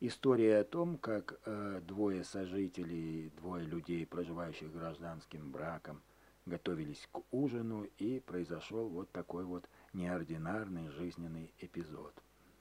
История о том, как двое сожителей, двое людей, проживающих гражданским браком, готовились к ужину, и произошел вот такой вот неординарный жизненный эпизод.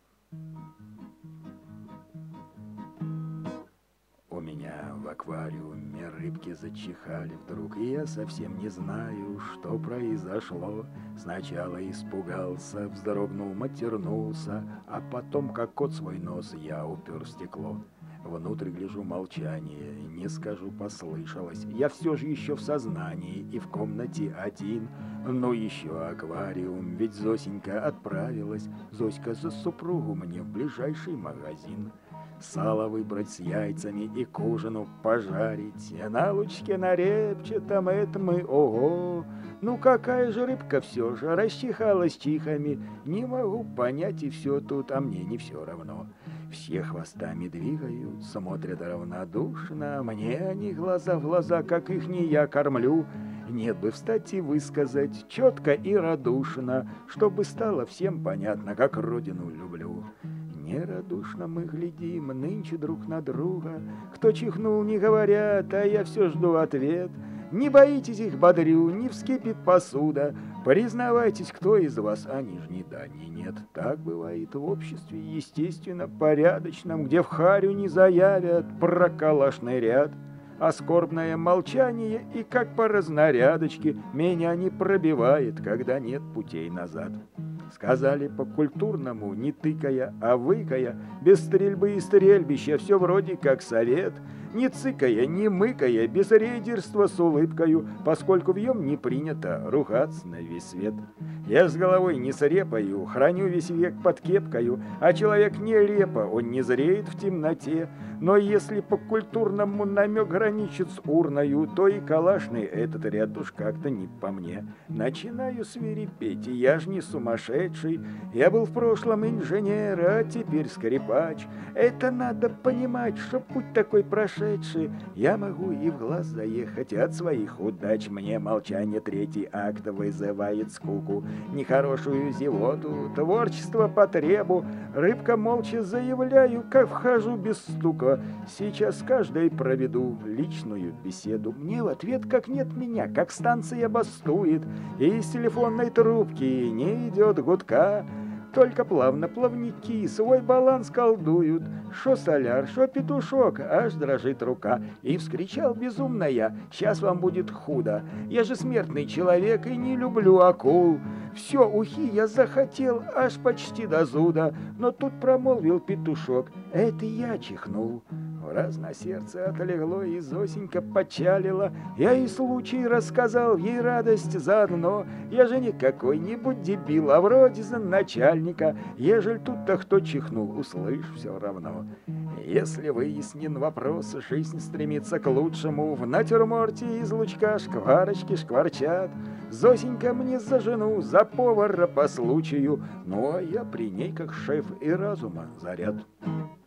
У меня в аквариуме рыбки зачихали вдруг, и я совсем не знаю, что произошло. Сначала испугался, вздрогнул, матернулся, а потом, как кот свой нос, я упер в стекло. Внутрь гляжу, молчание, не скажу, послышалось. Я все же еще в сознании и в комнате один. Ну еще аквариум, ведь Зосенька отправилась. Зоська за супругу мне в ближайший магазин. Сало выбрать с яйцами и к ужину пожарить. На лучке на репчатом это мы, ого! Ну какая же рыбка все же расчихалась чихами. Не могу понять, и все тут, а мне не все равно. Все хвостами двигают, смотрят равнодушно. Мне они глаза в глаза, как их не я кормлю. Нет бы встать и высказать четко и радушно, чтобы стало всем понятно, как родину люблю. Нерадушно мы глядим нынче друг на друга. Кто чихнул, не говорят, а я все жду ответ. Не боитесь их, бодрю, не вскипит посуда. Признавайтесь, кто из вас, а нежнеданий нет. Так бывает в обществе, естественно, порядочном, где в харю не заявят про калашный ряд. А скорбное молчание и как по разнарядочке меня не пробивает, когда нет путей назад. Сказали по-культурному, не тыкая, а выкая, без стрельбы и стрельбища, все вроде как совет. Не цыкая, не мыкая, без рейдерства с улыбкою, поскольку в нем не принято ругаться на весь свет. Я с головой не срепаю, храню весь век под кепкою, а человек не репа, он не зреет в темноте. Но если по-культурному намек граничит с урною, то и калашный этот ряд уж как-то не по мне. Начинаю свирепеть, и я ж не сумасшедший. Я был в прошлом инженер, а теперь скрипач. Это надо понимать, что путь такой прошедший. Я могу и в глаз заехать от своих удач. Мне молчание третий акт вызывает скуку, нехорошую зевоту, творчество потребу. Рыбка молча заявляю, как вхожу без стука. Сейчас с каждой проведу личную беседу. Мне в ответ как нет меня, как станция бастует, и из телефонной трубки не идет гудка. Только плавно плавники свой баланс колдуют. Шо соляр, шо петушок, аж дрожит рука. И вскричал безумно я: сейчас вам будет худо. Я же смертный человек и не люблю акул. Все ухи я захотел аж почти до зуда, но тут промолвил петушок: это я чихнул. Раз на сердце отлегло, и Зосенька почалила. Я ей случай рассказал, ей радость заодно. Я же не какой-нибудь дебил, а вроде за начальника. Ежель тут-то кто чихнул, услышь все равно. Если выяснен вопрос, жизнь стремится к лучшему. В натюрморте из лучка шкварочки шкварчат. Зосенька мне за жену, за повара по случаю. Ну а я при ней как шеф и разума заряд.